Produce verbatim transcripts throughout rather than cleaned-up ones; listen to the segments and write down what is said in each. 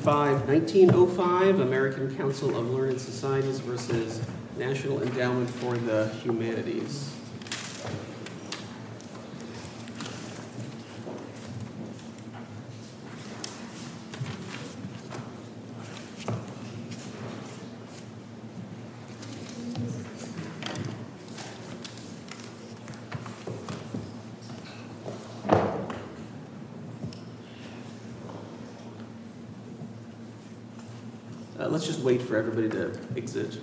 twenty-five nineteen oh five, American Council of Learned Societies versus National Endowment for the Humanities. Uh, let's just wait for everybody to exit.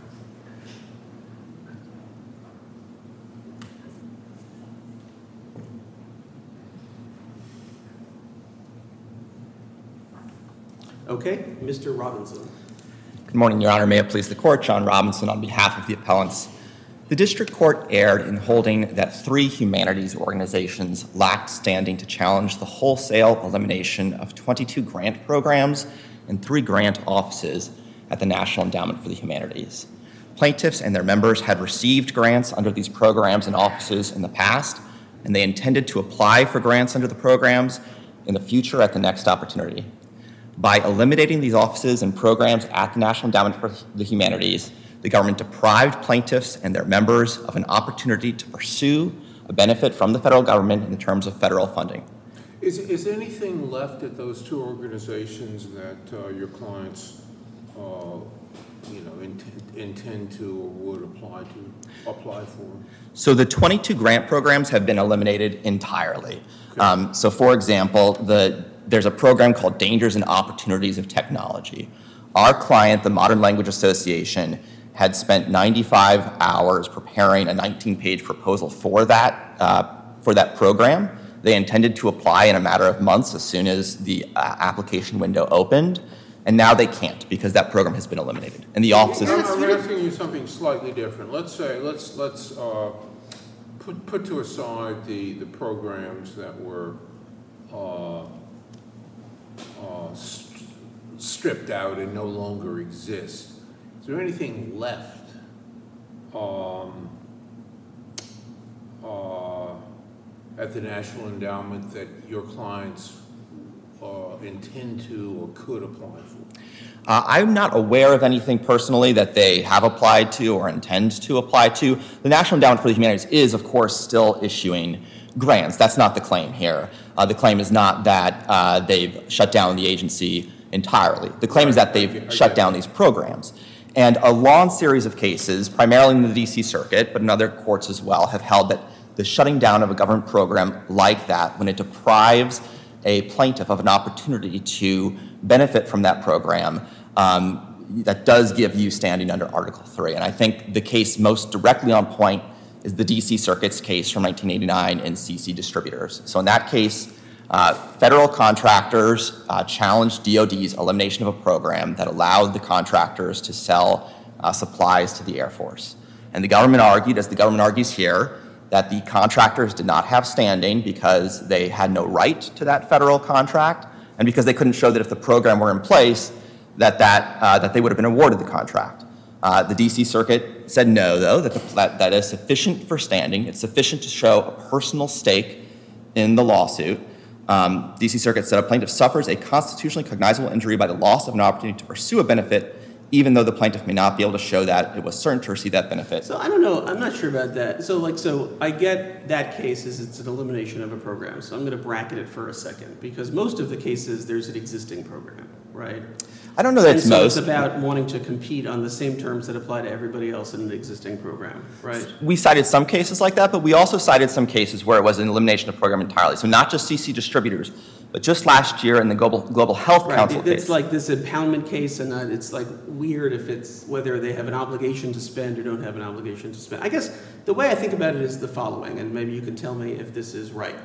Okay, Mister Robinson. Good morning, Your Honor. May it please the Court. John Robinson on behalf of the appellants. The District Court erred in holding that three humanities organizations lacked standing to challenge the wholesale elimination of twenty-two grant programs and three grant offices at the National Endowment for the Humanities. Plaintiffs and their members had received grants under these programs and offices in the past, and they intended to apply for grants under the programs in the future at the next opportunity. By eliminating these offices and programs at the National Endowment for the Humanities, the government deprived plaintiffs and their members of an opportunity to pursue a benefit from the federal government in the terms of federal funding. Is, is anything left at those two organizations that uh, your clients, uh, you know, intend, intend to or would apply to apply for? So the twenty-two grant programs have been eliminated entirely. Okay. Um, so, for example, the there's a program called Dangers and Opportunities of Technology. Our client, the Modern Language Association, had spent ninety-five hours preparing a nineteen-page proposal for that uh, for that program. They intended to apply in a matter of months as soon as the uh, application window opened, and now they can't because that program has been eliminated. And the offices. I'm, I'm asking you something slightly different. Let's say let's let's uh, put put to aside the the programs that were uh, uh, st- stripped out and no longer exist. Is there anything left um, uh, at the National Endowment that your clients uh, intend to or could apply for? Uh, I'm not aware of anything personally that they have applied to or intend to apply to. The National Endowment for the Humanities is, of course, still issuing grants. That's not the claim here. Uh, the claim is not that uh, they've shut down the agency entirely. The claim is that they've shut down these programs. And a long series of cases, primarily in the D C Circuit, but in other courts as well, have held that the shutting down of a government program like that, when it deprives a plaintiff of an opportunity to benefit from that program, um, that does give you standing under Article three. And I think the case most directly on point is the D C Circuit's case from nineteen eighty-nine in C C Distributors. So in that case, uh, federal contractors uh, challenged D O D's elimination of a program that allowed the contractors to sell uh, supplies to the Air Force. And the government argued, as the government argues here, that the contractors did not have standing because they had no right to that federal contract and because they couldn't show that if the program were in place, that, that, uh, that they would have been awarded the contract. Uh, the D C Circuit said no, though, that, the, that that is sufficient for standing. It's sufficient to show a personal stake in the lawsuit. Um, D C Circuit said a plaintiff suffers a constitutionally cognizable injury by the loss of an opportunity to pursue a benefit, even though the plaintiff may not be able to show that it was certain to receive that benefit. So I don't know. I'm not sure about that. So like, so I get that case is it's an elimination of a program. So I'm going to bracket it for a second because most of the cases there's an existing program, right? I don't know that and it's so most. It's about wanting to compete on the same terms that apply to everybody else in an existing program, right? We cited some cases like that, but we also cited some cases where it was an elimination of program entirely. So not just C C Distributors, but just last year in the Global, Global Health right. Council it, case. It's like this impoundment case, and uh, it's like weird if it's whether they have an obligation to spend or don't have an obligation to spend. I guess the way I think about it is the following, and maybe you can tell me if this is right.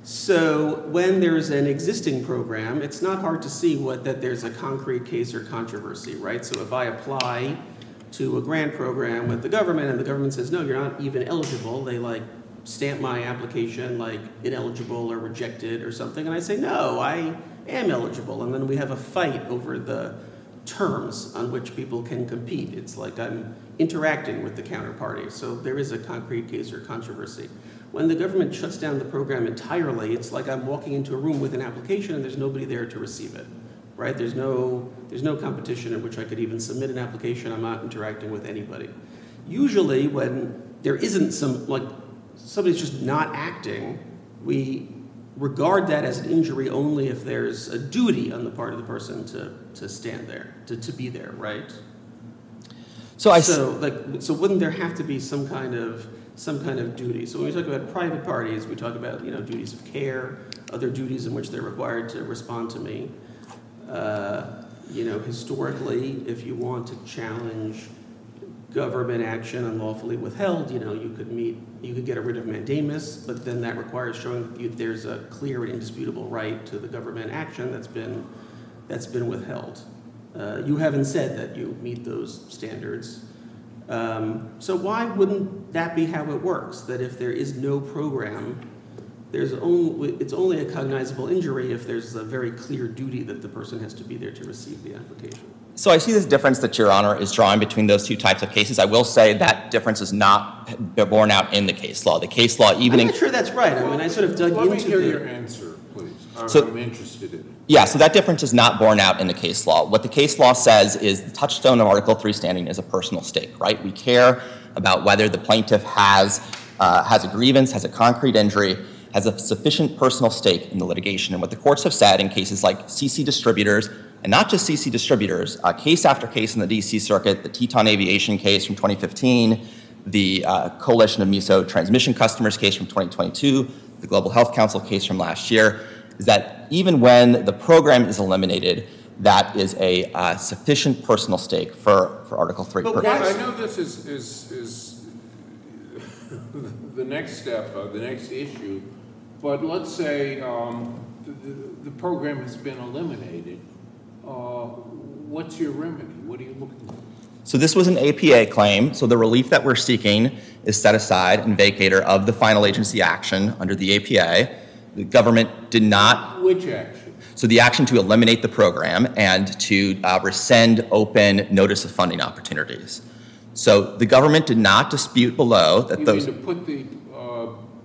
So when there's an existing program, it's not hard to see what that there's a concrete case or controversy, right? So if I apply to a grant program with the government and the government says, no, you're not even eligible, they like stamp my application like ineligible or rejected or something, and I say, no, I am eligible. And then we have a fight over the terms on which people can compete. It's like I'm interacting with the counterparty. So there is a concrete case or controversy. When the government shuts down the program entirely, it's like I'm walking into a room with an application and there's nobody there to receive it, right? There's no, there's no competition in which I could even submit an application. I'm not interacting with anybody. Usually when there isn't some, like, somebody's just not acting, we regard that as an injury only if there's a duty on the part of the person to, to stand there, to, to be there, right? So I so like so wouldn't there have to be some kind of some kind of duty? So when we talk about private parties, we talk about, you know, duties of care, other duties in which they're required to respond to me. Uh, you know, historically, if you want to challenge government action unlawfully withheld, you know, you could meet, you could get a writ of mandamus, but then that requires showing that you, there's a clear and indisputable right to the government action that's been that's been withheld. Uh, you haven't said that you meet those standards. Um, so why wouldn't that be how it works? That if there is no program, there's only, it's only a cognizable injury if there's a very clear duty that the person has to be there to receive the application. So I see this difference that Your Honor is drawing between those two types of cases. I will say that difference is not borne out in the case law. The case law even... I'm not sure that's right. I mean, I sort of dug Let into me hear the... your answer, please. I'm, So- I'm interested in it. Yeah, so that difference is not borne out in the case law. What the case law says is the touchstone of Article three standing is a personal stake, right? We care about whether the plaintiff has, uh, has a grievance, has a concrete injury, has a sufficient personal stake in the litigation. And what the courts have said in cases like C C Distributors, and not just C C Distributors, uh, case after case in the D C Circuit, the Teton Aviation case from twenty fifteen, the uh, Coalition of MISO Transmission Customers case from twenty twenty-two, the Global Health Council case from last year, is that even when the program is eliminated, that is a uh, sufficient personal stake for, for Article three But purposes. Well, I know this is, is, is the next step, uh, the next issue, but let's say um, the, the, the program has been eliminated. Uh, what's your remedy? What are you looking for? So this was an A P A claim, so the relief that we're seeking is set aside and vacator of the final agency action under the A P A. The government did not, Which action? so the action to eliminate the program and to uh, rescind open notice of funding opportunities. So the government did not dispute below that You those, mean to put the, uh,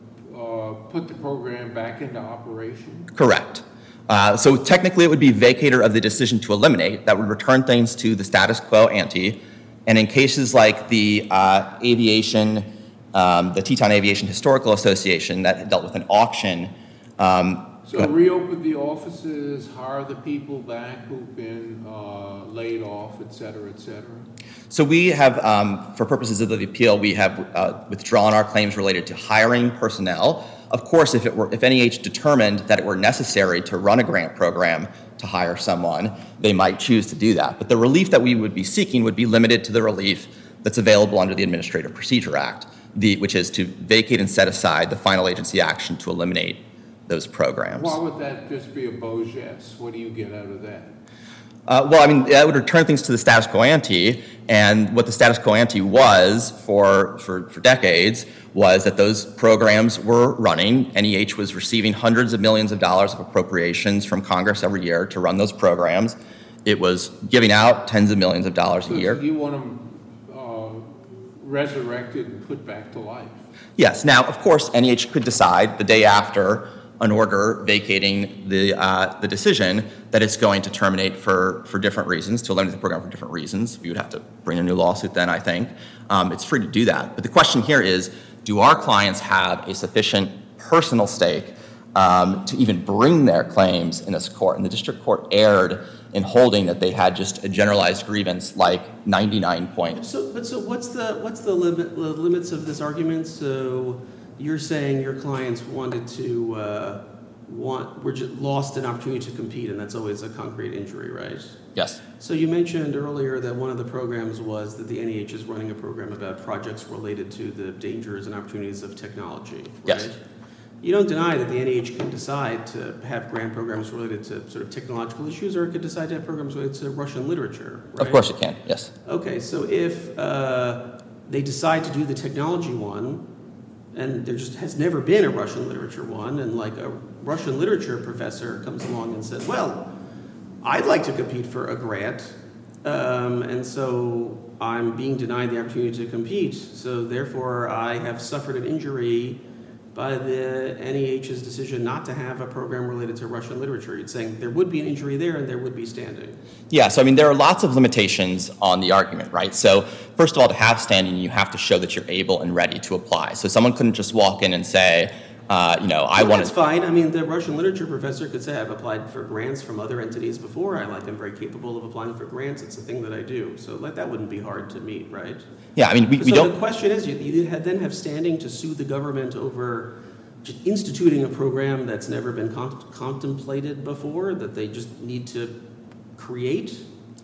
uh, put the program back into operation? correct. Uh, so technically it would be vacator of the decision to eliminate that would return things to the status quo ante. And in cases like the uh, aviation, um, the Teton Aviation Historical Association that dealt with an auction, um, So reopen the offices, hire the people back who've been uh, laid off, et cetera, et cetera? so we have, um, for purposes of the appeal, we have uh, withdrawn our claims related to hiring personnel. Of course, if it were, if N E H determined that it were necessary to run a grant program to hire someone, they might choose to do that. But the relief that we would be seeking would be limited to the relief that's available under the Administrative Procedure Act, the, which is to vacate and set aside the final agency action to eliminate those programs. Why would that just be a beau geste? What do you get out of that? Uh, well, I mean, that would return things to the status quo ante, and what the status quo ante was for, for, for decades was that those programs were running. N E H was receiving hundreds of millions of dollars of appropriations from Congress every year to run those programs. It was giving out tens of millions of dollars a So year. you want them uh, resurrected and put back to life? Yes. Now, of course, N E H could decide the day after an order vacating the uh, the decision that it's going to terminate for, for different reasons, to eliminate the program for different reasons. We would have to bring a new lawsuit then, I think. Um, it's free to do that. But the question here is, do our clients have a sufficient personal stake um, to even bring their claims in this court? And the district court erred in holding that they had just a generalized grievance like ninety-nine points. So, but so what's the what's the limit the limits of this argument? So you're saying your clients wanted to uh, want were just lost an opportunity to compete, and that's always a concrete injury, right? Yes. So you mentioned earlier that one of the programs was that the N E H is running a program about projects related to the dangers and opportunities of technology, right? Yes. You don't deny that the N E H can decide to have grant programs related to sort of technological issues, or it could decide to have programs related to Russian literature, right? Of course it can, yes. Okay, so if uh, they decide to do the technology one, and there just has never been a Russian literature one, and like a Russian literature professor comes along and says, well, I'd like to compete for a grant, um, and so I'm being denied the opportunity to compete, so therefore I have suffered an injury by the N E H's decision not to have a program related to Russian literature? You're saying there would be an injury there and there would be standing. Yeah, so I mean, there are lots of limitations on the argument, right? So first of all, to have standing, you have to show that you're able and ready to apply. So someone couldn't just walk in and say, uh, you know, I well, want to... That's fine. I mean, the Russian literature professor could say, I've applied for grants from other entities before. I, like, I'm very capable of applying for grants. It's a thing that I do. So, like, that wouldn't be hard to meet, right? Yeah, I mean, we, so we don't... the question is, you, you then have standing to sue the government over just instituting a program that's never been con- contemplated before, that they just need to create?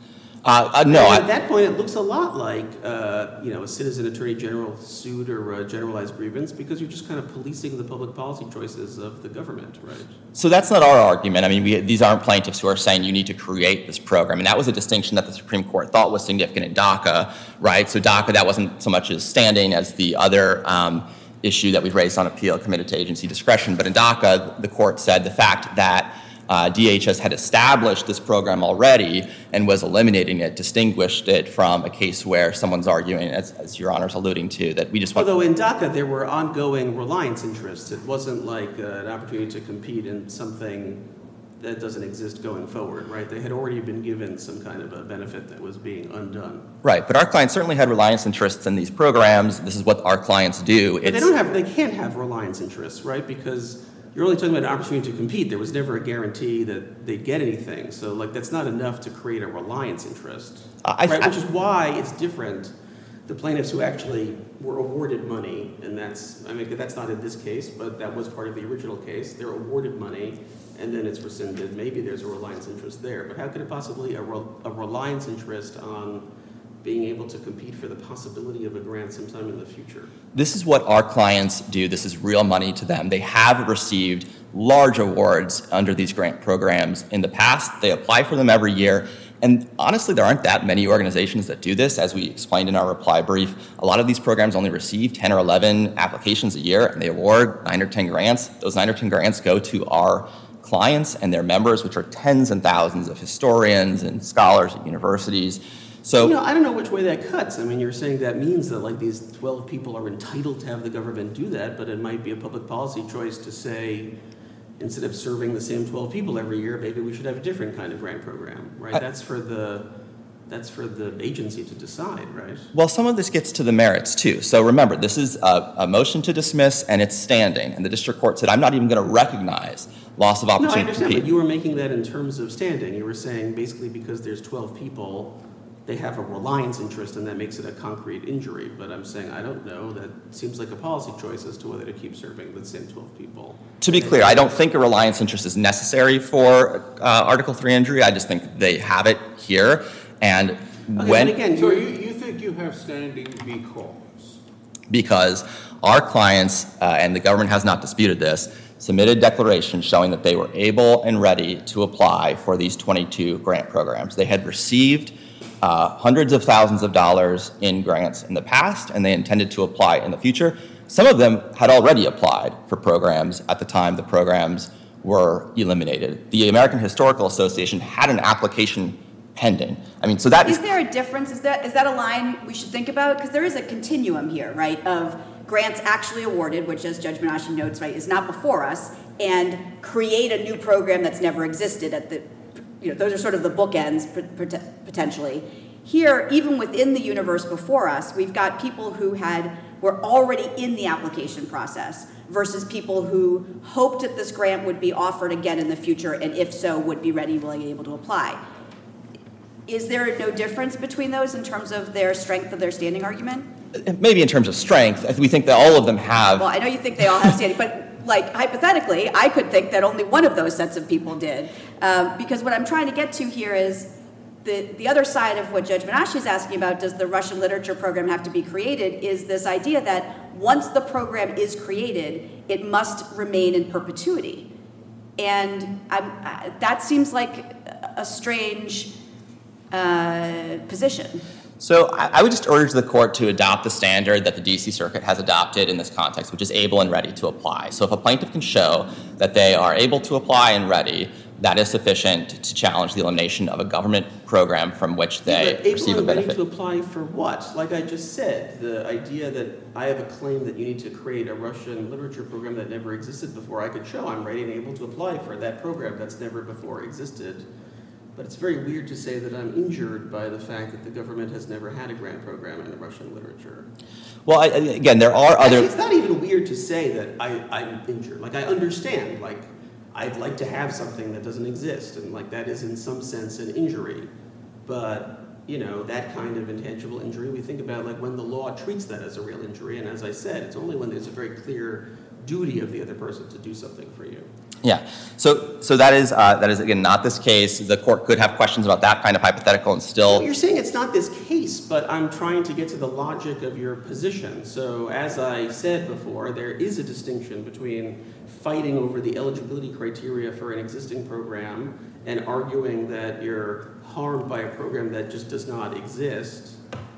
Uh, uh, no. And at I, that point, it looks a lot like, uh, you know, a citizen attorney general suit or a generalized grievance, because you're just kind of policing the public policy choices of the government, right? So that's not our argument. I mean, we, these aren't plaintiffs who are saying you need to create this program. And that was a distinction that the Supreme Court thought was significant in DACA, right? So DACA, that wasn't so much as standing as the other um, issue that we've raised on appeal committed to agency discretion. But in DACA, the court said the fact that Uh, D H S had established this program already and was eliminating it, distinguished it from a case where someone's arguing, as, as Your Honor's alluding to, that we just want... Although in DACA there were ongoing reliance interests. It wasn't like uh, an opportunity to compete in something that doesn't exist going forward, right? They had already been given some kind of a benefit that was being undone. Right, but our clients certainly had reliance interests in these programs. This is what our clients do. But they don't have, they can't have reliance interests, right? Because you're only talking about an opportunity to compete. There was never a guarantee that they'd get anything. So, like, that's not enough to create a reliance interest, I, right? I, Which is why it's different. The plaintiffs who actually were awarded money, and that's, I mean, that's not in this case, but that was part of the original case. They're awarded money, and then it's rescinded. Maybe there's a reliance interest there. But how could it possibly, a, re, a reliance interest on being able to compete for the possibility of a grant sometime in the future? This is what our clients do. This is real money to them. They have received large awards under these grant programs in the past. They apply for them every year. And honestly, there aren't that many organizations that do this. As we explained in our reply brief, a lot of these programs only receive ten or eleven applications a year, and they award nine or ten grants. Those nine or ten grants go to our clients and their members, which are tens and thousands of historians and scholars at universities. So, you know, I don't know which way that cuts. I mean, you're saying that means that, like, these twelve people are entitled to have the government do that, but it might be a public policy choice to say, instead of serving the same twelve people every year, maybe we should have a different kind of grant program, right? I, that's for the that's for the agency to decide, right? Well, some of this gets to the merits, too. So remember, this is a, a motion to dismiss, and it's standing. And the district court said, I'm not even going to recognize loss of opportunity. No, I understand, but you were making that in terms of standing. You were saying basically because there's twelve people, they have a reliance interest, and that makes it a concrete injury. But I'm saying, I don't know. That seems like a policy choice as to whether to keep serving the same twelve people. To be clear, I don't think a reliance interest is necessary for uh, Article three injury. I just think they have it here. And okay, when... But again, so you, you think you have standing because? Because our clients, uh, and the government has not disputed this, submitted declarations showing that they were able and ready to apply for these twenty-two grant programs. They had received Uh, hundreds of thousands of dollars in grants in the past, and they intended to apply in the future. Some of them had already applied for programs at the time the programs were eliminated. The American Historical Association had an application pending. I mean, so that is... Is there a difference? Is that is that a line we should think about? Because there is a continuum here, right, of grants actually awarded, which, as Judge Menashe notes, right, is not before us, and create a new program that's never existed at the... You know, those are sort of the bookends, potentially. Here, even within the universe before us, we've got people who had were already in the application process versus people who hoped that this grant would be offered again in the future, and if so, would be ready, willing, and able to apply. Is there no difference between those in terms of their strength of their standing argument? Maybe in terms of strength. We think that all of them have... Well, I know you think they all have standing, but... Like, hypothetically, I could think that only one of those sets of people did. Um, because what I'm trying to get to here is the, the other side of what Judge Menashe is asking about, does the Russian literature program have to be created, is this idea that once the program is created, it must remain in perpetuity. And I'm, I, that seems like a strange uh, position. So I would just urge the court to adopt the standard that the D C Circuit has adopted in this context, which is able and ready to apply. So if a plaintiff can show that they are able to apply and ready, that is sufficient to challenge the elimination of a government program from which they But able receive a and ready benefit. to apply for what? Like I just said, the idea that I have a claim that you need to create a Russian literature program that never existed before, I could show I'm ready and able to apply for that program that's never before existed. But it's very weird to say that I'm injured by the fact that the government has never had a grant program in Russian literature. Well, I, again, there are other... Actually, it's not even weird to say that I, I'm injured. Like, I understand, like, I'd like to have something that doesn't exist, and, like, that is in some sense an injury. But, you know, that kind of intangible injury, we think about, like, when the law treats that as a real injury, and as I said, it's only when there's a very clear duty of the other person to do something for you. Yeah, so so that is, uh, that is again, not this case. The court could have questions about that kind of hypothetical and still... Well, you're saying it's not this case, but I'm trying to get to the logic of your position. So as I said before, there is a distinction between fighting over the eligibility criteria for an existing program and arguing that you're harmed by a program that just does not exist.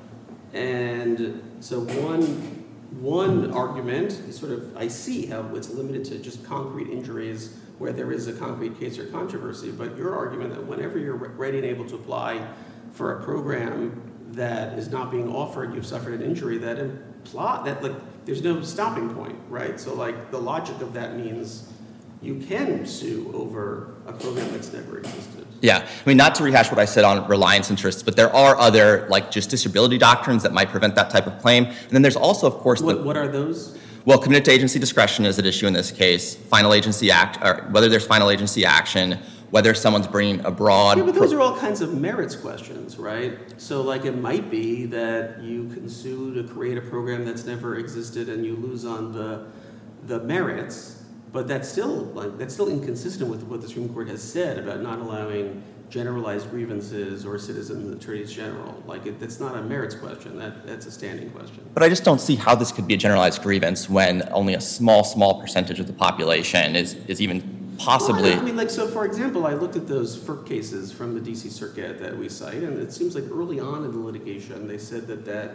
And so one... One argument, sort of, I see how it's limited to just concrete injuries where there is a concrete case or controversy, but your argument that whenever you're ready and able to apply for a program that is not being offered, you've suffered an injury, that imply that, like, there's no stopping point, right? So, like, the logic of that means you can sue over a program that's never existed. Yeah, I mean, not to rehash what I said on reliance interests, but there are other, like, justiciability doctrines that might prevent that type of claim. And then there's also, of course, What, the... what are those? Well, committed to agency discretion is at issue in this case. Final agency act, or whether there's final agency action, whether someone's bringing a broad... Yeah, but those are all kinds of merits questions, right? So, like, it might be that you can sue to create a program that's never existed and you lose on the the merits, but that's still, like, that's still inconsistent with what the Supreme Court has said about not allowing generalized grievances or citizen attorneys general. Like, it, that's not a merits question. That that's a standing question. But I just don't see how this could be a generalized grievance when only a small, small percentage of the population is, is even possibly... Well, I mean, like, so for example, I looked at those F E R C cases from the D C Circuit that we cite, and it seems like early on in the litigation, they said that that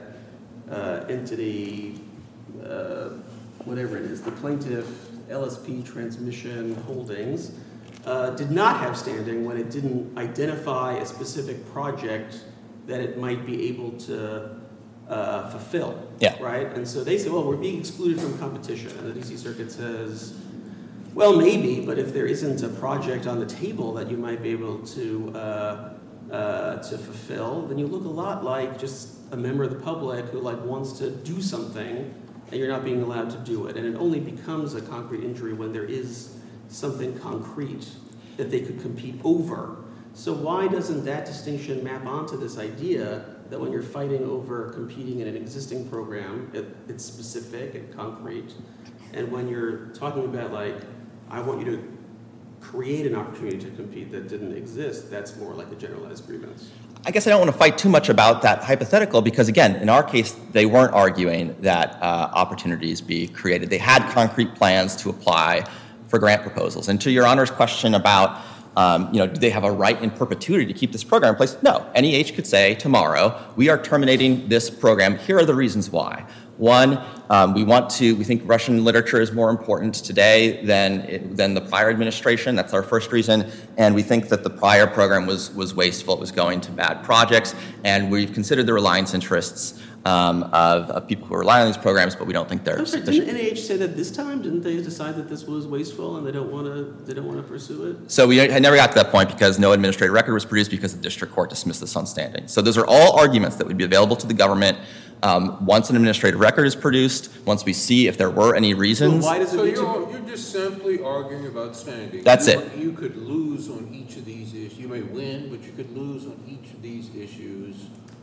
uh, entity, uh, whatever it is, the plaintiff, L S P Transmission Holdings, uh, did not have standing when it didn't identify a specific project that it might be able to uh, fulfill. Yeah. Right? And so they say, well, we're being excluded from competition. And the D C Circuit says, well, maybe, but if there isn't a project on the table that you might be able to uh, uh, to fulfill, then you look a lot like just a member of the public who, like, wants to do something and you're not being allowed to do it. And it only becomes a concrete injury when there is something concrete that they could compete over. So why doesn't that distinction map onto this idea that when you're fighting over competing in an existing program, it, it's specific and concrete, and when you're talking about, like, I want you to create an opportunity to compete that didn't exist, that's more like a generalized grievance? I guess I don't want to fight too much about that hypothetical because, again, in our case, they weren't arguing that uh, opportunities be created. They had concrete plans to apply for grant proposals. And to Your Honor's question about, um, you know, do they have a right in perpetuity to keep this program in place? No. N E H could say tomorrow, we are terminating this program. Here are the reasons why. One, um, we want to, we think Russian literature is more important today than it, than the prior administration. That's our first reason. And we think that the prior program was, was wasteful. It was going to bad projects. And we've considered the reliance interests um, of, of people who rely on these programs, but we don't think they're I'm sorry, sufficient. didn't N E H say that this time? Didn't they decide that this was wasteful and they don't want to, they don't want to pursue it? So we had never got to that point because no administrative record was produced because the district court dismissed this on standing. So those are all arguments that would be available to the government Um, once an administrative record is produced, once we see if there were any reasons. So why does it So need to you're, you're just simply arguing about standing. That's you, it. You could lose on each of these issues. You may win, but you could lose on each of these issues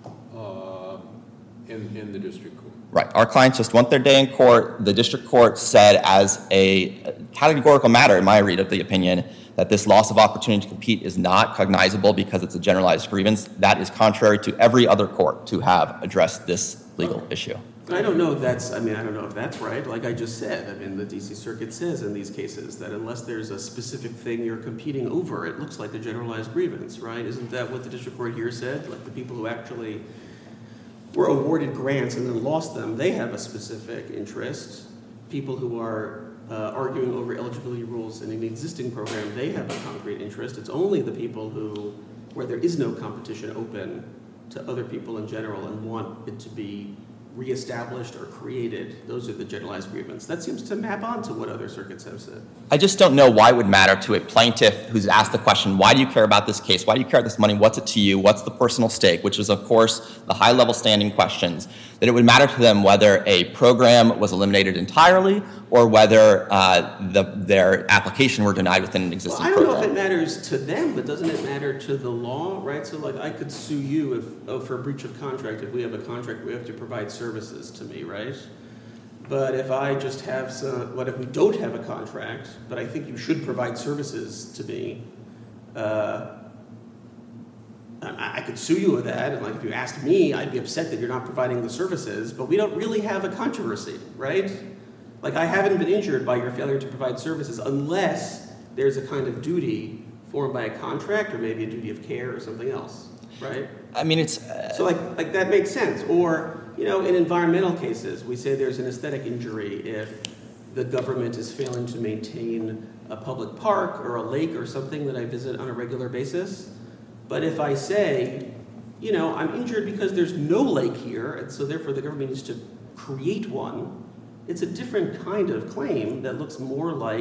uh, in, in the district court. Right. Our clients just want their day in court. The district court said as a categorical matter, in my read of the opinion, that this loss of opportunity to compete is not cognizable because it's a generalized grievance. That is contrary to every other court to have addressed this legal issue. I don't know if that's, I mean, I don't know if that's right. Like I just said, I mean, the D C Circuit says in these cases that unless there's a specific thing you're competing over, it looks like a generalized grievance, right? Isn't that what the district court here said? Like the people who actually were awarded grants and then lost them, they have a specific interest. People who are uh, arguing over eligibility rules in an existing program, they have a concrete interest. It's only the people who, where there is no competition open to other people in general and want it to be reestablished or created, those are the generalized grievance. That seems to map onto what other circuits have said. I just don't know why it would matter to a plaintiff who's asked the question, why do you care about this case? Why do you care about this money? What's it to you? What's the personal stake? Which is, of course, the high-level standing questions. That it would matter to them whether a program was eliminated entirely or whether uh, the, their application were denied within an existing well, I don't program. know if it matters to them, but doesn't it matter to the law, right? So, like, I could sue you if, oh, for a breach of contract. If we have a contract, we have to provide services to me, right? But if I just have some, what if we don't have a contract, but I think you should provide services to me, uh, I, I could sue you with that, and like if you asked me, I'd be upset that you're not providing the services, but we don't really have a controversy, right? Like I haven't been injured by your failure to provide services unless there's a kind of duty formed by a contract or maybe a duty of care or something else, right? I mean, it's... Uh, so like, like that makes sense. Or, you know, in environmental cases, we say there's an aesthetic injury if the government is failing to maintain a public park or a lake or something that I visit on a regular basis. But if I say, you know, I'm injured because there's no lake here, and so therefore the government needs to create one, it's a different kind of claim that looks more like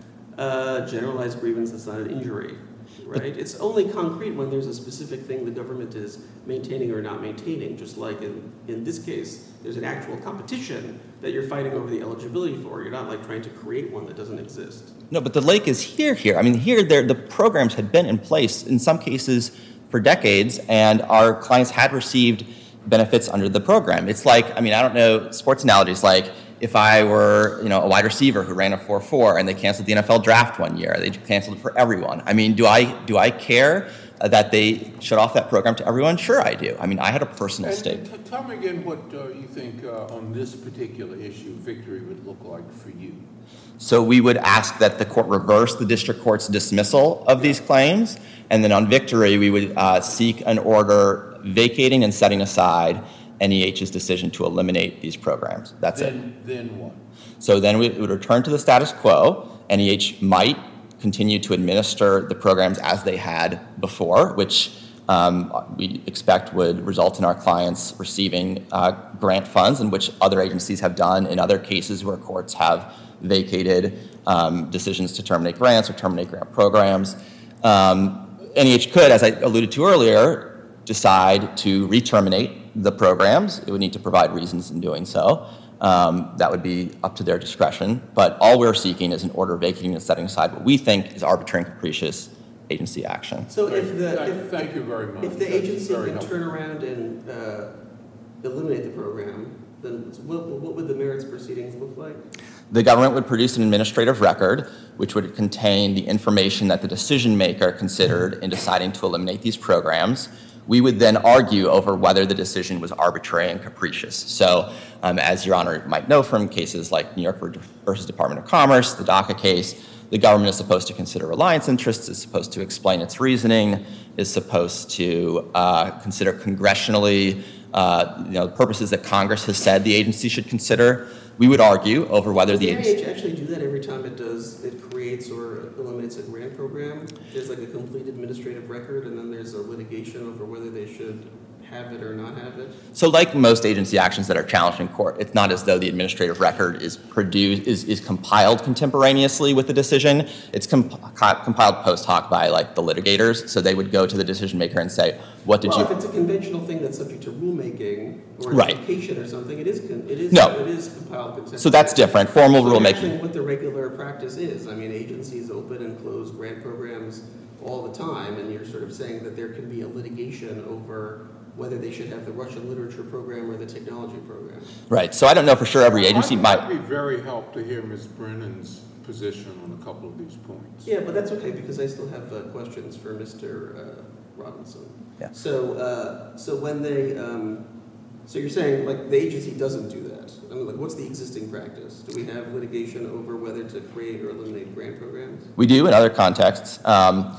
a generalized grievance that's not an injury, right? It's only concrete when there's a specific thing the government is maintaining or not maintaining, just like in, in this case, there's an actual competition that you're fighting over the eligibility for. You're not like trying to create one that doesn't exist. No, but the lake is here, here. I mean, here, there, the programs had been in place, in some cases, for decades, and our clients had received benefits under the program. It's like, I mean, I don't know, sports analogies, like if I were, you know, a wide receiver who ran a four four and they canceled the N F L draft one year, they canceled it for everyone. I mean, do I do I care uh, that they shut off that program to everyone? Sure, I do. I mean, I had a personal and stake. T- tell me again what uh, you think uh, on this particular issue victory would look like for you. So we would ask that the court reverse the district court's dismissal of these claims, and then on victory, we would uh, seek an order vacating and setting aside N E H's decision to eliminate these programs. That's then, it. Then what? So then we would return to the status quo. N E H might continue to administer the programs as they had before, which um, we expect would result in our clients receiving uh, grant funds, and which other agencies have done in other cases where courts have vacated um, decisions to terminate grants or terminate grant programs. Um, N E H could, as I alluded to earlier, decide to re-terminate the programs. It would need to provide reasons in doing so. Um, that would be up to their discretion. But all we're seeking is an order vacating and setting aside what we think is arbitrary and capricious agency action. So if the Thank- if, thank you very much. if the That's agency very can helpful. turn around and uh, eliminate the program, then what, what would the merits proceedings look like? The government would produce an administrative record which would contain the information that the decision maker considered in deciding to eliminate these programs. We would then argue over whether the decision was arbitrary and capricious. So, um, as Your Honor might know from cases like New York versus Department of Commerce, the DACA case, the government is supposed to consider reliance interests, is supposed to explain its reasoning, is supposed to uh, consider congressionally, uh, you know, the purposes that Congress has said the agency should consider. We would argue over whether Does the the N E agency... H actually do that every time it does, it creates or eliminates a grant program? There's like a complete administrative record, and then there's a litigation over whether they should have it or not have it? So like most agency actions that are challenged in court, it's not as though the administrative record is produced, is, is compiled contemporaneously with the decision. It's comp- compiled post hoc by like the litigators. So they would go to the decision maker and say, what did well, you... if it's a conventional thing that's subject to rulemaking or Right. education or something, it is, con- it is, No. it is compiled contemporaneously. So that's different. Formal So actually rulemaking. what the regular practice is. I mean, agencies open and close grant programs all the time, and you're sort of saying that there can be a litigation over whether they should have the Russian literature program or the technology program. Right. So I don't know for sure every agency I'd, might... I'd be very helped to hear Miz Brennan's position on a couple of these points. Yeah, but that's okay because I still have uh, questions for Mister Uh, Robinson. Yeah. So, uh, so when they, um, so you're saying like the agency doesn't do that? I mean, like, what's the existing practice? Do we have litigation over whether to create or eliminate grant programs? We do in other contexts. Um,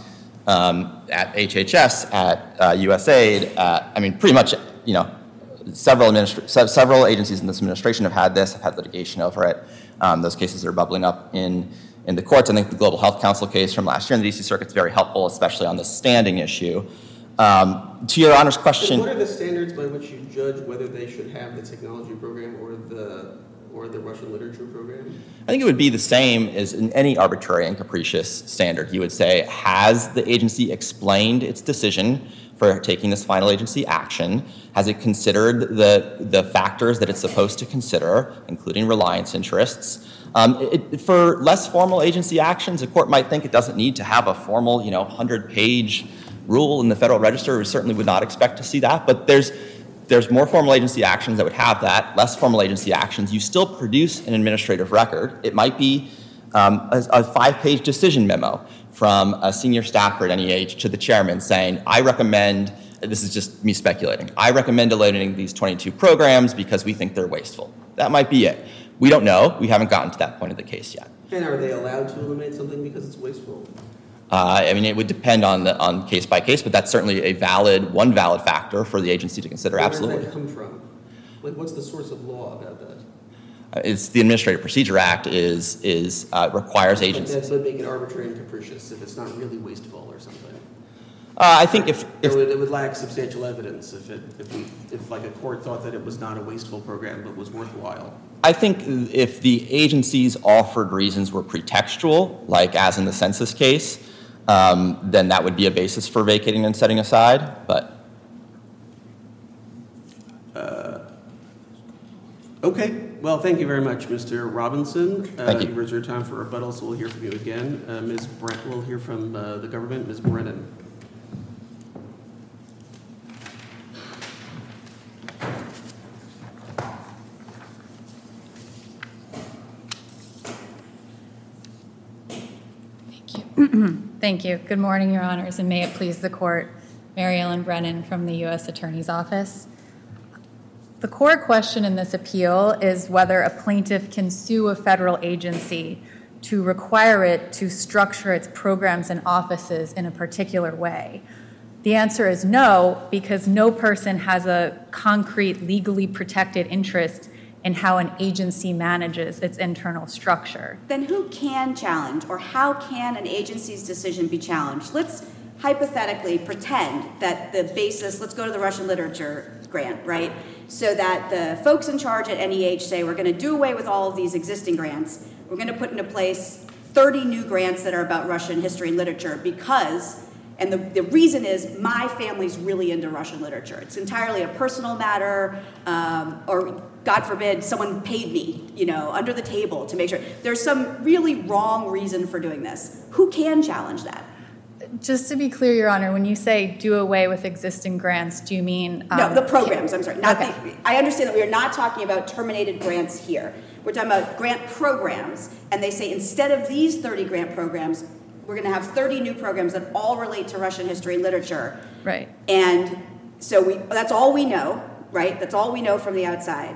um, at H H S, at uh, U S A I D, at, I mean, pretty much, you know, several administra- se- several agencies in this administration have had this, have had litigation over it. Um, those cases are bubbling up in, in the courts. I think the Global Health Council case from last year in the D C Circuit is very helpful, especially on the standing issue. Um, to your Honor's question... And what are the standards by which you judge whether they should have the technology program or the or the Russian literature program? I think it would be the same as in any arbitrary and capricious standard. You would say, has the agency explained its decision for taking this final agency action? Has it considered the, the factors that it's supposed to consider, including reliance interests? Um, it, for less formal agency actions, a court might think it doesn't need to have a formal, you know, hundred-page rule in the Federal Register. We certainly would not expect to see that, but there's There's more formal agency actions that would have that, less formal agency actions. You still produce an administrative record. It might be um, a, a five-page decision memo from a senior staffer at N E H to the chairman saying, I recommend, this is just me speculating, I recommend eliminating these twenty-two programs because we think they're wasteful. That might be it. We don't know. We haven't gotten to that point of the case yet. And are they allowed to eliminate something because it's wasteful? Uh, I mean, it would depend on the on case by case, but that's certainly a valid, one valid factor for the agency to consider. Where Absolutely. does that come from? Like, what's the source of law about that? Uh, it's the Administrative Procedure Act is is uh, requires agencies. That would make it arbitrary and capricious if it's not really wasteful or something. Uh, I think if, if it, would, it would lack substantial evidence if it if, we, if like a court thought that it was not a wasteful program but was worthwhile. I think if the agency's offered reasons were pretextual, like as in the census case, um, then that would be a basis for vacating and setting aside. But uh, okay. Well, thank you very much, Mister Robinson. Uh, thank you. You've reserved time for rebuttal, so we'll hear from you again. Uh, Miz Brent, we'll hear from uh, the government. Miz Brennan. Thank you. Good morning, Your Honors, and may it please the Court. Mary Ellen Brennan from the U S Attorney's Office. The core question in this appeal is whether a plaintiff can sue a federal agency to require it to structure its programs and offices in a particular way. The answer is no, because no person has a concrete, legally protected interest in how an agency manages its internal structure. Then who can challenge, or how can an agency's decision be challenged? Let's hypothetically pretend that the basis, let's go to the Russian literature grant, right? So that the folks in charge at N E H say, we're gonna do away with all of these existing grants. We're gonna put into place thirty new grants that are about Russian history and literature because, and the, the reason is my family's really into Russian literature. It's entirely a personal matter, um, or God forbid, someone paid me, you know, under the table to make sure. There's some really wrong reason for doing this. Who can challenge that? Just to be clear, Your Honor, when you say do away with existing grants, do you mean... Um, no, the programs, I'm sorry. Not okay. the, I understand that we are not talking about terminated grants here. We're talking about grant programs, and they say instead of these thirty grant programs, we're going to have thirty new programs that all relate to Russian history and literature. Right. And so we that's all we know, right? That's all we know from the outside.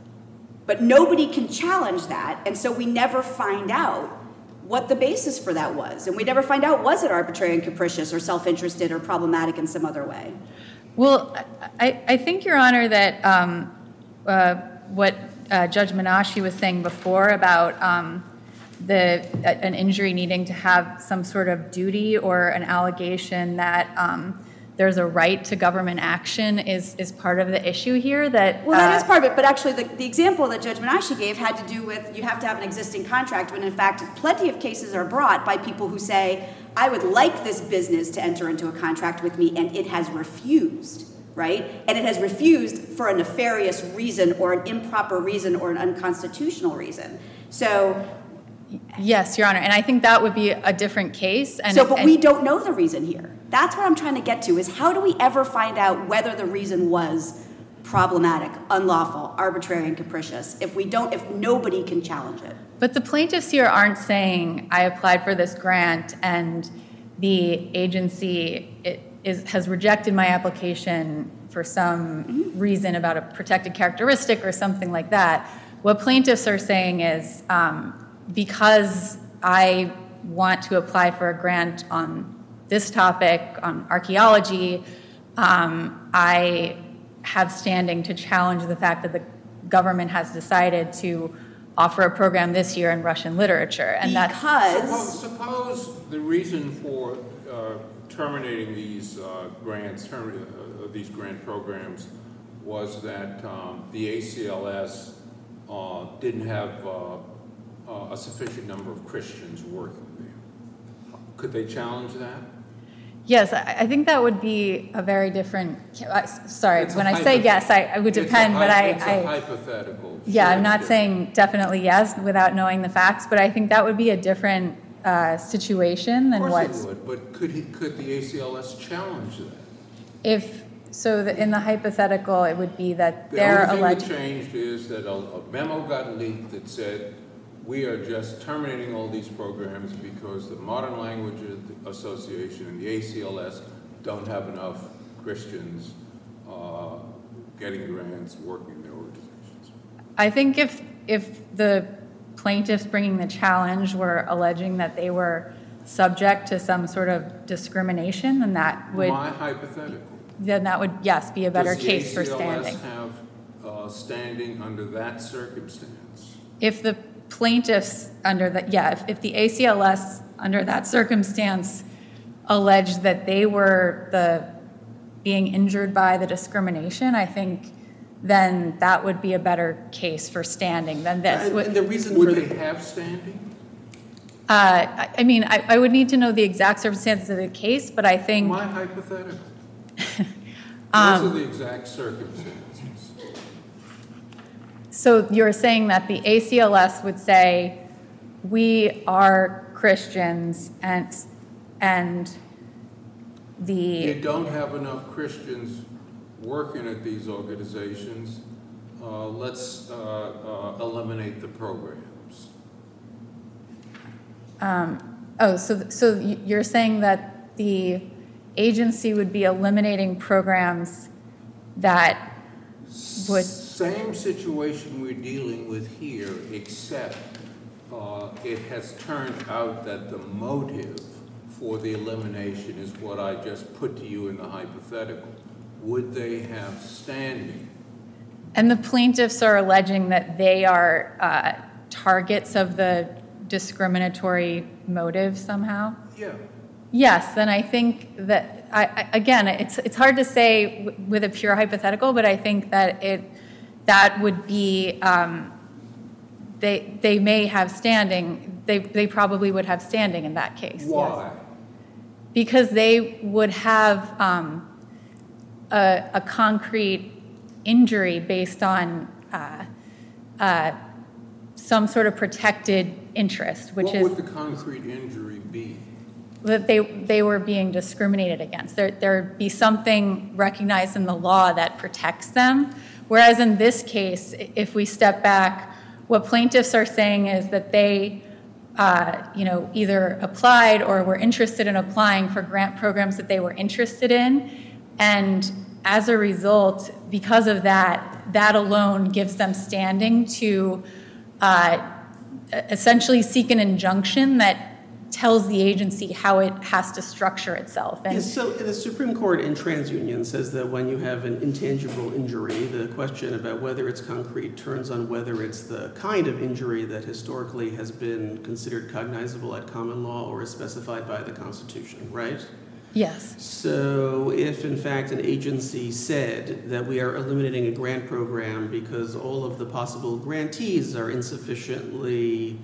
But nobody can challenge that, and so we never find out what the basis for that was. And we never find out, was it arbitrary and capricious or self-interested or problematic in some other way? Well, I, I think, Your Honor, that um, uh, what uh, Judge Menashe was saying before about um, the uh, an injury needing to have some sort of duty or an allegation that um, there's a right to government action is is part of the issue here. That well, that uh, is part of it. But actually, the, the example that Judge Menashe gave had to do with you have to have an existing contract. When in fact, plenty of cases are brought by people who say, "I would like this business to enter into a contract with me," and it has refused. Right, and it has refused for a nefarious reason, or an improper reason, or an unconstitutional reason. So. Yes, Your Honor, and I think that would be a different case. And, so, but and, we don't know the reason here. That's what I'm trying to get to, is how do we ever find out whether the reason was problematic, unlawful, arbitrary, and capricious if we don't, if nobody can challenge it? But the plaintiffs here aren't saying, I applied for this grant and the agency it is, has rejected my application for some mm-hmm. reason about a protected characteristic or something like that. What plaintiffs are saying is, um, because I want to apply for a grant on this topic, on archaeology, um, I have standing to challenge the fact that the government has decided to offer a program this year in Russian literature, and that's Because, Suppose, suppose the reason for uh, terminating these uh, grants, term, uh, these grant programs, was that um, the A C L S uh, didn't have uh, uh, a sufficient number of Christians working there. Could they challenge that? yes, I, I think that would be a very different. Uh, sorry, It's a when I say hypo- yes, I, I would It's a depend, but hy- I. It's a I hypothetical. Yeah, I'm Sure, not it's saying definitely yes without knowing the facts, but I think that would be a different uh, situation than Of what's. course it would, but could he, could the A C L S challenge that? If, so the, in the hypothetical, it would be that The they're only thing alleged. that changed is that a a memo got leaked that said, we are just terminating all these programs because the Modern Language Association and the A C L S don't have enough Christians uh, getting grants, working in their organizations. I think if, if the plaintiffs bringing the challenge were alleging that they were subject to some sort of discrimination, then that would, My hypothetical. then that would, yes, be a better case for Does the A C L S standing. have uh, standing under that circumstance? If the plaintiffs under the, yeah, if, if the A C L S under that circumstance alleged that they were the, being injured by the discrimination, I think then that would be a better case for standing than this. And, and the reason Would for they the, have standing? Uh, I, I mean, I, I would need to know the exact circumstances of the case, but I think, My hypothetical. Um, Those are the exact circumstances. so you're saying that the A C L S would say, we are Christians and, and the. You don't have enough Christians working at these organizations, uh, let's uh, uh, eliminate the programs. Um, oh, so, so y- you're saying that the agency would be eliminating programs that would, Same situation we're dealing with here, except uh, it has turned out that the motive for the elimination is what I just put to you in the hypothetical. Would they have standing? and the plaintiffs are alleging that they are uh, targets of the discriminatory motive somehow? Yeah. Yes, then I think that, I, I, again, it's, it's hard to say w- with a pure hypothetical, but I think that it, that would be, um, they, they may have standing, they, they probably would have standing in that case. yes. Why? Because they would have um, a, a concrete injury based on uh, uh, some sort of protected interest, which What is would the concrete injury be? that they, they were being discriminated against. There, there'd be something recognized in the law that protects them. Whereas in this case, if we step back, what plaintiffs are saying is that they uh, you know, either applied or were interested in applying for grant programs that they were interested in. And as a result, because of that, that alone gives them standing to uh, essentially seek an injunction that tells the agency how it has to structure itself. And Yeah, so the Supreme Court in TransUnion says that when you have an intangible injury, the question about whether it's concrete turns on whether it's the kind of injury that historically has been considered cognizable at common law or is specified by the Constitution, right? yes, So if in fact an agency said that we are eliminating a grant program because all of the possible grantees are insufficiently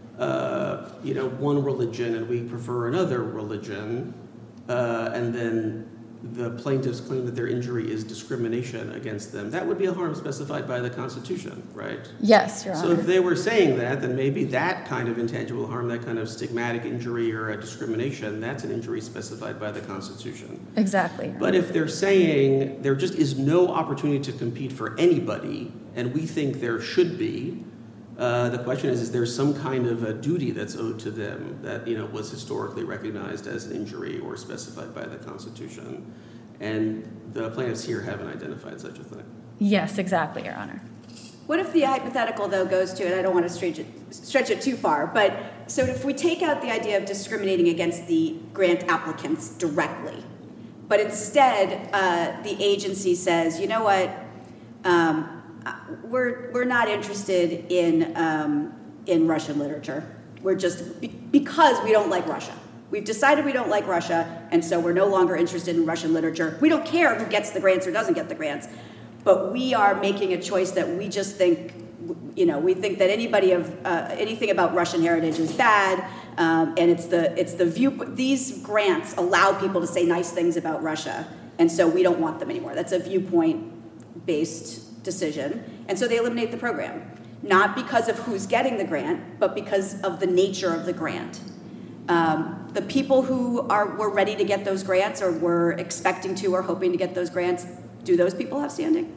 Uh, you know, one religion and we prefer another religion, uh, and then the plaintiffs claim that their injury is discrimination against them, that would be a harm specified by the Constitution, right? yes, Your So Honor. if they were saying that, then maybe that kind of intangible harm, that kind of stigmatic injury or a discrimination, that's an injury specified by the Constitution. Exactly. Your But Honor. if they're saying there just is no opportunity to compete for anybody, and we think there should be, uh, the question is, is there some kind of a duty that's owed to them that, you know, was historically recognized as an injury or specified by the Constitution? And the plaintiffs here haven't identified such a thing. Yes, exactly, Your Honor. What if the hypothetical, though, goes to, and I don't want to stretch it, stretch it too far, but so if we take out the idea of discriminating against the grant applicants directly, but instead uh, the agency says, you know what, um, we're we're not interested in um, in Russian literature. We're just be, because we don't like Russia. We've decided we don't like Russia, and so we're no longer interested in Russian literature. We don't care who gets the grants or doesn't get the grants, but we are making a choice that we just think, you know, we think that anybody of uh, anything about Russian heritage is bad, um, and it's the it's the view. These grants allow people to say nice things about Russia, and so we don't want them anymore. That's a viewpoint-based decision, and so they eliminate the program, not because of who's getting the grant, but because of the nature of the grant. Um, the people who are were ready to get those grants or were expecting to or hoping to get those grants, do those people have standing?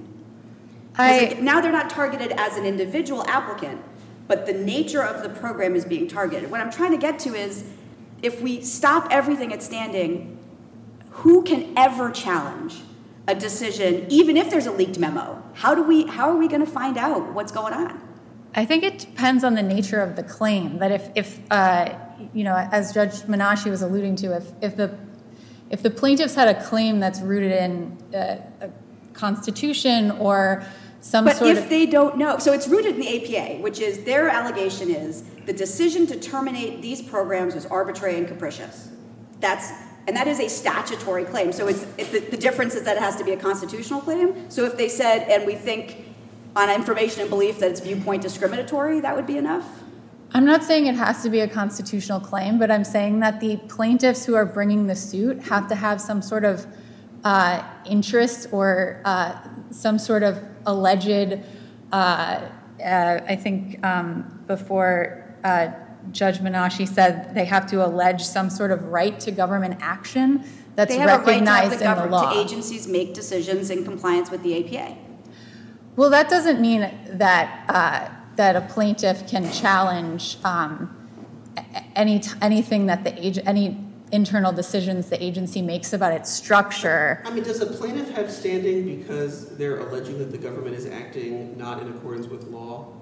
I, now they're not targeted as an individual applicant, but the nature of the program is being targeted. What I'm trying to get to is, if we stop everything at standing, who can ever challenge a decision, even if there's a leaked memo? How do we? How are we going to find out what's going on? I think it depends on the nature of the claim. That if, if uh, you know, as Judge Menashe was alluding to, if if the if the plaintiffs had a claim that's rooted in uh, a constitution or some but sort if of... they don't know, so it's rooted in the A P A, which is their allegation is the decision to terminate these programs was arbitrary and capricious. That's and that is a statutory claim. So it's it, the, the difference is that it has to be a constitutional claim. So if they said, and we think on information and belief that it's viewpoint discriminatory, that would be enough? I'm not saying it has to be a constitutional claim, but I'm saying that the plaintiffs who are bringing the suit have to have some sort of uh, interest or uh, some sort of alleged, uh, uh, I think um, before uh, Judge Menashe said they have to allege some sort of right to government action that's they have recognized a right to have the in the law. To agencies make decisions in compliance with the A P A. Well, that doesn't mean that uh, that a plaintiff can challenge um, any t- anything that the ag- any internal decisions the agency makes about its structure. I mean, does a plaintiff have standing because they're alleging that the government is acting not in accordance with law?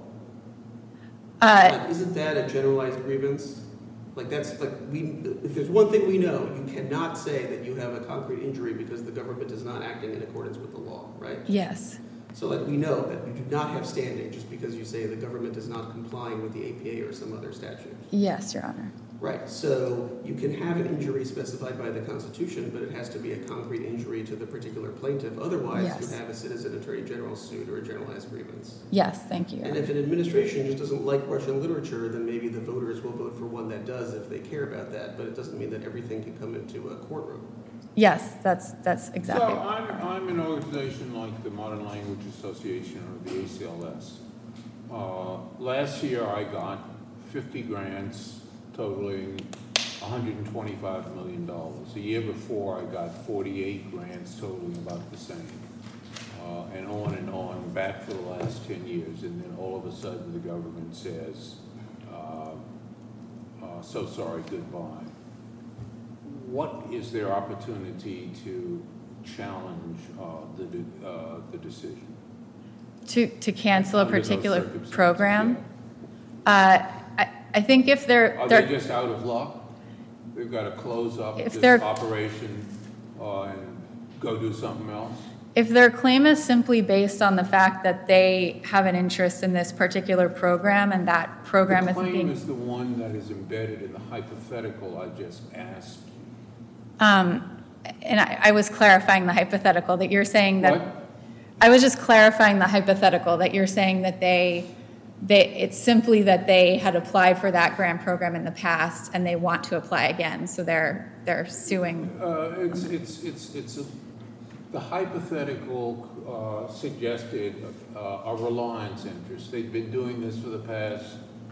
Uh, like, isn't that a generalized grievance? Like that's like we. If there's one thing we know, you cannot say that you have a concrete injury because the government is not acting in accordance with the law, right? Yes. So like we know that you do not have standing just because you say the government is not complying with the A P A or some other statute. Yes, Your Honor. Right. So you can have an injury specified by the Constitution, but it has to be a concrete injury to the particular plaintiff. Otherwise, yes. you have a citizen attorney general suit or a generalized grievance. Yes, thank you. And if an administration just doesn't like Russian literature, then maybe the voters will vote for one that does if they care about that. But it doesn't mean that everything can come into a courtroom. Yes, that's that's exactly. So I'm, I'm an organization like the Modern Language Association or the A C L S. Uh, last year I got fifty grants totaling one hundred twenty-five million dollars. The year before I got forty-eight grants totaling about the same. Uh, and on and on, back for the last ten years. And then all of a sudden the government says, uh, uh, so sorry, goodbye. What is their opportunity to challenge uh, the uh, the decision? To to cancel a Under those particular circumstances, program? Yeah. Uh, I, I think if they're... Are they're, they just out of luck? They've got to close up If this they're- operation uh, and go do something else? If their claim is simply based on the fact that they have an interest in this particular program and that program The isn't claim being... is the one that is embedded in the hypothetical I just asked. Um, and I, I was clarifying the hypothetical that you're saying that... What? I was just clarifying the hypothetical that you're saying that they... They, it's simply that they had applied for that grant program in the past and they want to apply again, so they're they're suing. Uh, it's it's it's it's a, the hypothetical uh, suggested uh, a reliance interest. They've been doing this for the past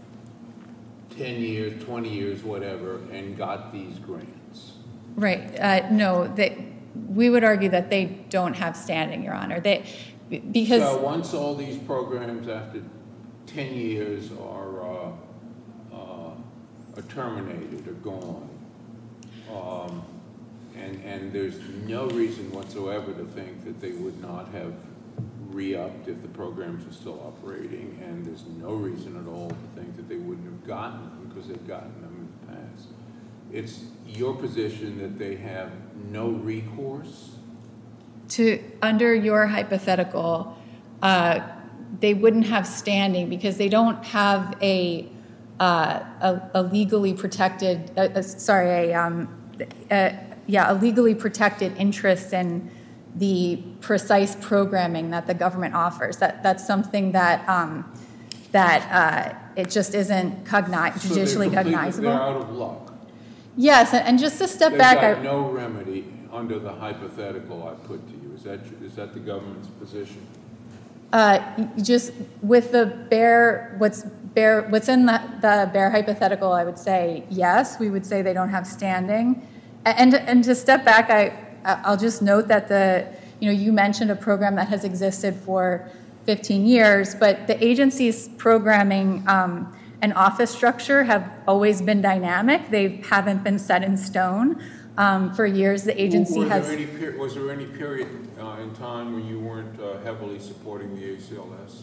ten years, twenty years, whatever, and got these grants. Right. Uh, no, they, we would argue that they don't have standing, Your Honor. They because So once all these programs after ten years are, uh, uh, are terminated, are gone. Um, and, and there's no reason whatsoever to think that they would not have re-upped if the programs are still operating, and there's no reason at all to think that they wouldn't have gotten them because they've gotten them in the past. It's your position that they have no recourse? to under your hypothetical, uh, they wouldn't have standing because they don't have a uh, a, a legally protected, uh, uh, sorry, a, um, uh, yeah, a legally protected interest in the precise programming that the government offers. That that's something that um, that uh, it just isn't cogni- So judicially they're completely- cognizable. They're out of luck. Yes, and, and just to step They've back, got I, no remedy under the hypothetical I put to you. Is that, is that the government's position? Uh, y- just with the bear, what's bear, what's in the, the bear hypothetical, I would say yes. We would say they don't have standing, A- and and to step back, I I'll just note that the you know you mentioned a program that has existed for fifteen years, but the agency's programming um, and office structure have always been dynamic. They haven't been set in stone. Um, for years, the agency Were there has. any per- Was there any period uh, in time when you weren't uh, heavily supporting the A C L S?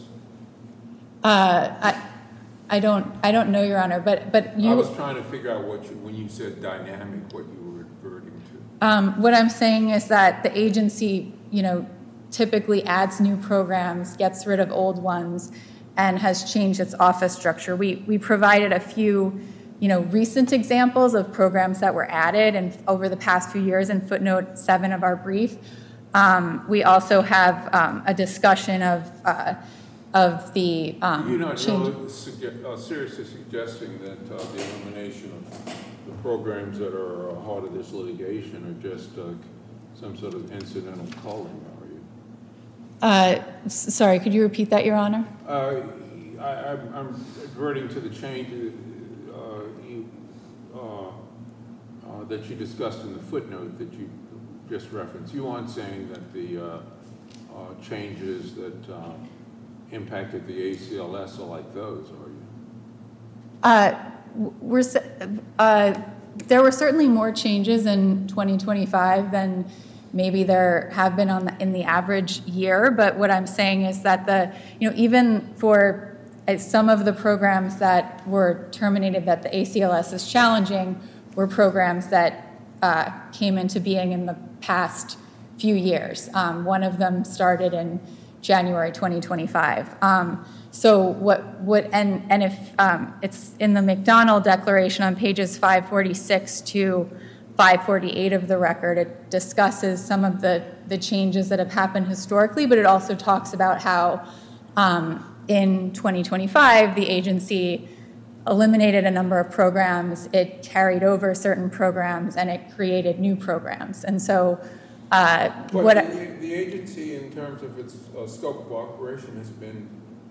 Uh, I, I don't, I don't know, Your Honor, but but you. I was trying to figure out what you, when you said dynamic, what you were referring to. Um, what I'm saying is that the agency, you know, typically adds new programs, gets rid of old ones, and has changed its office structure. We we provided a few, you know, recent examples of programs that were added and over the past few years in footnote seven of our brief. Um, we also have um, a discussion of uh, of the um, You're not change. really sugge- uh, seriously suggesting that uh, the elimination of the programs that are uh, part of this litigation are just uh, some sort of incidental culling, are you? Uh, s- sorry, could you repeat that, Your Honor? Uh, I, I'm, I'm adverting to the change uh, you, uh, uh, that you discussed in the footnote that you just referenced. You aren't saying that the uh, uh, changes that uh, impacted the A C L S are like those, are you? Uh, w- we're, s- uh, there were certainly more changes in twenty twenty-five than maybe there have been on the, in the average year. But what I'm saying is that the, you know, even for uh, some of the programs that were terminated that the A C L S is challenging were programs that uh, came into being in the past few years. Um, one of them started in January twenty twenty-five. Um, so what what and and if um, it's in the McDonnell Declaration on pages five forty-six to five forty-eight of the record, it discusses some of the the changes that have happened historically, but it also talks about how um, in twenty twenty-five the agency eliminated a number of programs, it carried over certain programs, and it created new programs. And so uh, But what the, the agency, in terms of its uh, scope of operation, has been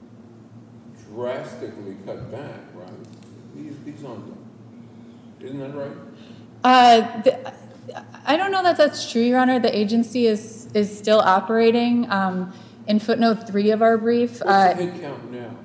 drastically cut back, right? These, these aren't, isn't that right? Uh, the, I don't know that that's true, Your Honor. The agency is is still operating. Um, in footnote three of our brief, What's uh, the head count now?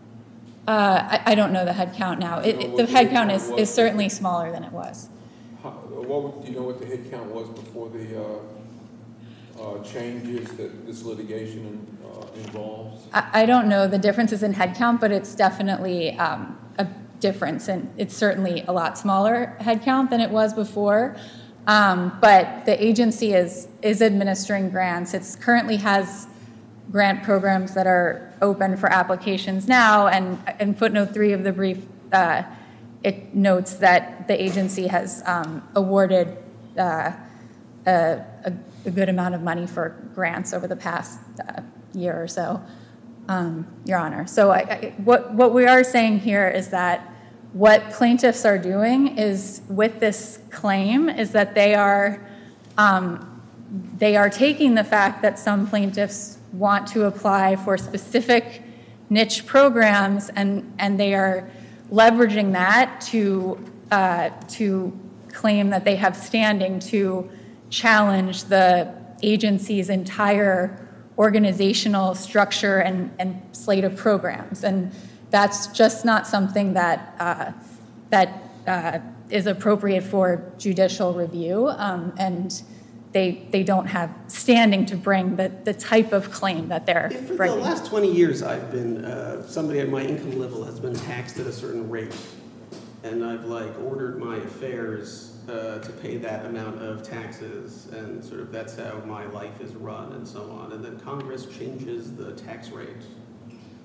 uh, I, I don't know the head count now. It, You know it- what the the head head count count is, was? is certainly smaller than it was. How, what, do you know what the head count was before the uh, uh, changes that this litigation uh, involves? I, I don't know the differences in head count, but it's definitely um, a difference, and it's certainly a lot smaller head count than it was before. Um, but the agency is is administering grants. It currently has grant programs that are open for applications now, and in footnote three of the brief, uh, it notes that the agency has um, awarded uh, a, a, a good amount of money for grants over the past uh, year or so, um, Your Honor. So I, I, what, what we are saying here is that what plaintiffs are doing is, with this claim, is that they are um, they are taking the fact that some plaintiffs want to apply for specific niche programs, and, and they are leveraging that to uh, to claim that they have standing to challenge the agency's entire organizational structure and, and slate of programs. And that's just not something that uh, that uh, is appropriate for judicial review, um, and they they don't have standing to bring the, the type of claim that they're If for bringing. the last twenty years, I've been, uh, somebody at my income level has been taxed at a certain rate, and I've like ordered my affairs uh, to pay that amount of taxes, and sort of that's how my life is run and so on, and then Congress changes the tax rate.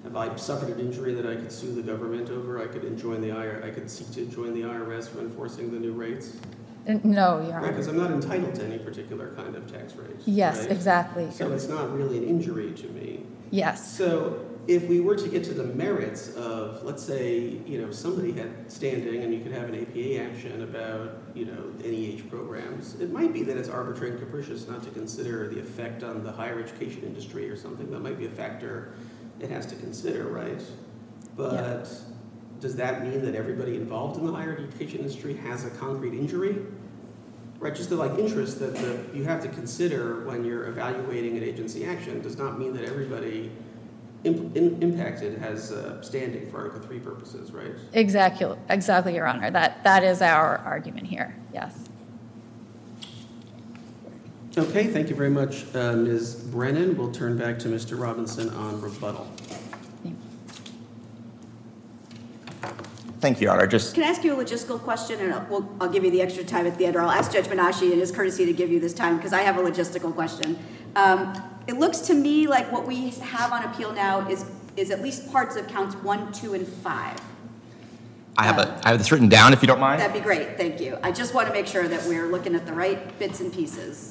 Have I suffered an injury that I could sue the government over? I could enjoin the I R S, I could seek to join the I R S for enforcing the new rates? Uh, No, Your Right, Honor. because I'm not entitled to any particular kind of tax rate. Yes, right? exactly. So it's not really an injury to me. Yes. So if we were to get to the merits of, let's say, you know, somebody had standing and you could have an A P A action about, you know, N E H programs, it might be that it's arbitrary and capricious not to consider the effect on the higher education industry or something. That might be a factor it has to consider, right? But does that mean that everybody involved in the higher education industry has a concrete injury? Right, just the like interest that the, you have to consider when you're evaluating an agency action does not mean that everybody imp, in, impacted has uh, standing for Article three purposes, right? Exactly, exactly, Your Honor. That, that is our argument here, yes. Okay, thank you very much, uh, Miz Brennan. We'll turn back to Mister Robinson on rebuttal. Thank you, Your Honor. Just Can I ask you a logistical question, and I'll, we'll, I'll give you the extra time at the end, or I'll ask Judge Menashe in his courtesy to give you this time, because I have a logistical question. Um, it looks to me like what we have on appeal now is, is at least parts of counts one, two, and five. I have a I have this written down if you don't mind. That'd be great, thank you. I just want to make sure that we're looking at the right bits and pieces.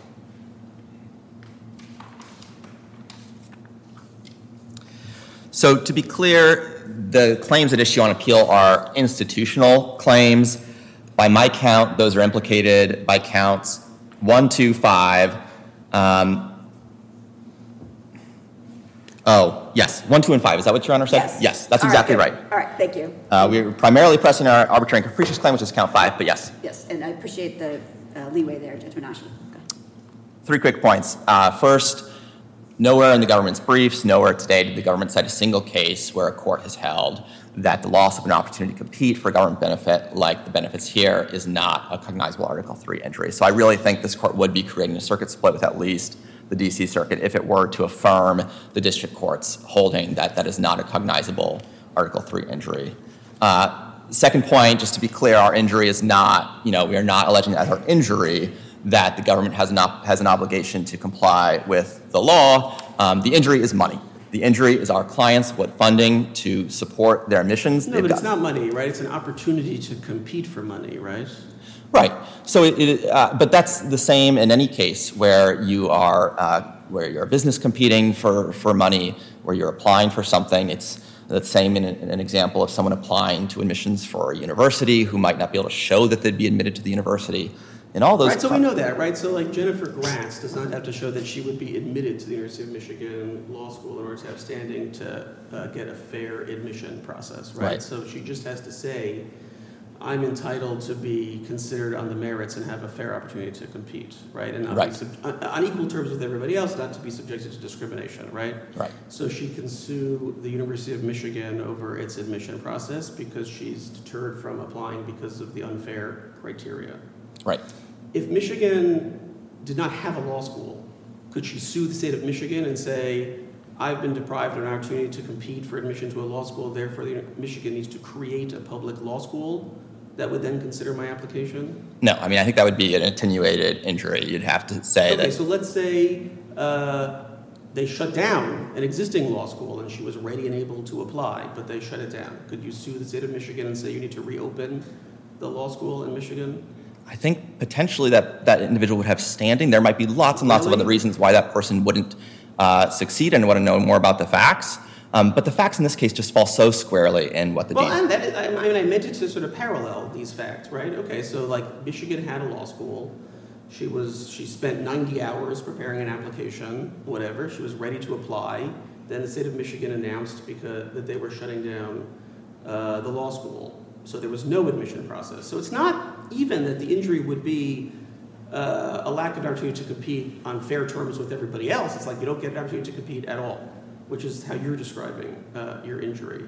So to be clear, the claims at issue on appeal are institutional claims. By my count, those are implicated by counts one, two, five. Um, oh, yes, one, two, and five. Is that what Your Honor said? Yes. Yes, that's All exactly good. right. All right, thank you. Uh, we're primarily pressing our arbitrary and capricious claim, which is count five, but yes. Yes, and I appreciate the uh, leeway there, Judge Menashe. Okay. Three quick points. Uh, first, nowhere in the government's briefs, nowhere today did the government cite a single case where a court has held that the loss of an opportunity to compete for government benefit, like the benefits here, is not a cognizable Article three injury. So I really think this court would be creating a circuit split with at least the D C Circuit if it were to affirm the district court's holding that that is not a cognizable Article three injury. Uh, second point, just to be clear, our injury is not, you know, we are not alleging as our injury that the government has an, op- has an obligation to comply with the law. Um, the injury is money. The injury is our clients what funding to support their missions. No, They've but it's got- not money, right? It's an opportunity to compete for money, right? Right. So, it, it, uh, but that's the same in any case where you are, uh, where you're a business competing for, for money, where you're applying for something. It's the same in, in an example of someone applying to admissions for a university who might not be able to show that they'd be admitted to the university. And all those. Right, so we know that, right? So like Jennifer Grass does not have to show that she would be admitted to the University of Michigan Law School in order to have standing to uh, get a fair admission process, right? Right. So she just has to say, I'm entitled to be considered on the merits and have a fair opportunity to compete, right? And not Right. be sub- on, on equal terms with everybody else, not to be subjected to discrimination, right? Right. So she can sue the University of Michigan over its admission process because she's deterred from applying because of the unfair criteria. Right. If Michigan did not have a law school, could she sue the state of Michigan and say, I've been deprived of an opportunity to compete for admission to a law school, therefore the Michigan needs to create a public law school that would then consider my application? No, I mean, I think that would be an attenuated injury. You'd have to say Okay, that. so let's say uh, they shut down an existing law school and she was ready and able to apply, but they shut it down. Could you sue the state of Michigan and say you need to reopen the law school in Michigan? I think potentially that that individual would have standing. There might be lots and lots of Really? other reasons why that person wouldn't uh, succeed and want to know more about the facts. Um, but the facts in this case just fall so squarely in what the Well, dean. and that is, I I mean, I meant it to sort of parallel these facts, right? Okay, so like Michigan had a law school. She was, she spent ninety hours preparing an application, whatever. She was ready to apply. Then the state of Michigan announced because that they were shutting down uh, the law school. So there was no admission process. So it's not even that the injury would be uh, a lack of an opportunity to compete on fair terms with everybody else. It's like you don't get an opportunity to compete at all, which is how you're describing uh, your injury.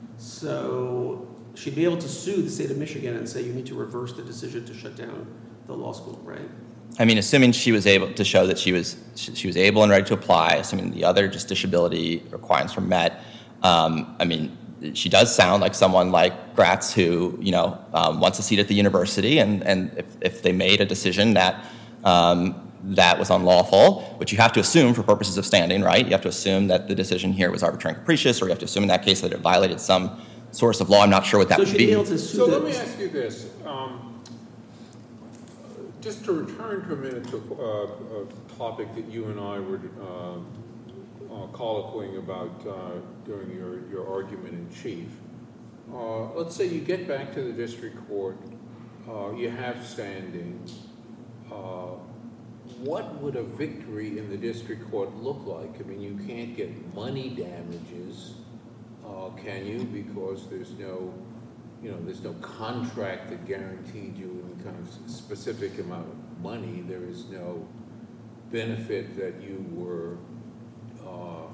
So she'd be able to sue the state of Michigan and say you need to reverse the decision to shut down the law school, right? I mean, assuming she was able to show that she was she, she was able and ready to apply, assuming the other justiciability requirements were met. Um, I mean, she does sound like someone like Gratz who, you know, um, wants a seat at the university, and, and if, if they made a decision that um, that was unlawful, which you have to assume for purposes of standing, right? You have to assume that the decision here was arbitrary and capricious, or you have to assume in that case that it violated some source of law. I'm not sure what that So would should be. be able to sue So the- let me ask you this, um, just to return for a minute to uh, a topic that you and I were uh, uh, colloquying about uh, during your, your argument in chief. Uh, let's say you get back to the district court, uh, you have standing. Uh, what would a victory in the district court look like? I mean, you can't get money damages, uh, can you? Because there's no, you know, there's no contract that guaranteed you any kind of specific amount of money. There is no benefit that you were uh,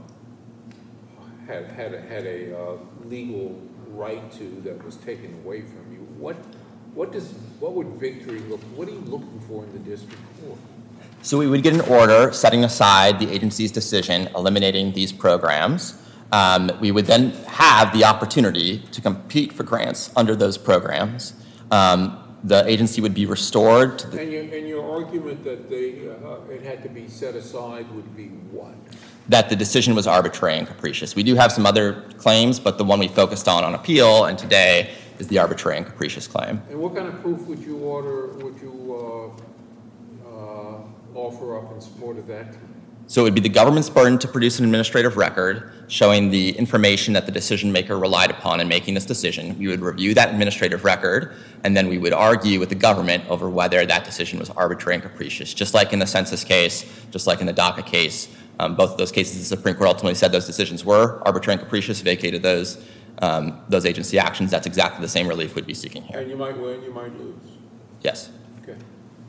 had had a, had a uh, legal right to that was taken away from you. What what does what would victory look? What are you looking for in the district court? So we would get an order setting aside the agency's decision, eliminating these programs. Um, we would then have the opportunity to compete for grants under those programs. Um, the agency would be restored to the, And your, and your argument that they, uh, it had to be set aside would be what? that the decision was arbitrary and capricious. We do have some other claims, but the one we focused on on appeal and today is the arbitrary and capricious claim. And what kind of proof would you order, would you uh, uh, offer up in support of that? So it would be the government's burden to produce an administrative record showing the information that the decision maker relied upon in making this decision. We would review that administrative record, and then we would argue with the government over whether that decision was arbitrary and capricious. Just like in the census case, just like in the DACA case, um, both of those cases, the Supreme Court ultimately said those decisions were arbitrary and capricious, vacated those, um, those agency actions. That's exactly the same relief we'd be seeking here. And you might win, you might lose. Yes. Okay.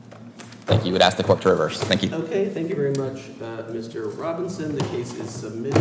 Thank you. Would ask the court to reverse. Thank you. Okay, thank you very much, uh, Mister Robinson. The case is submitted.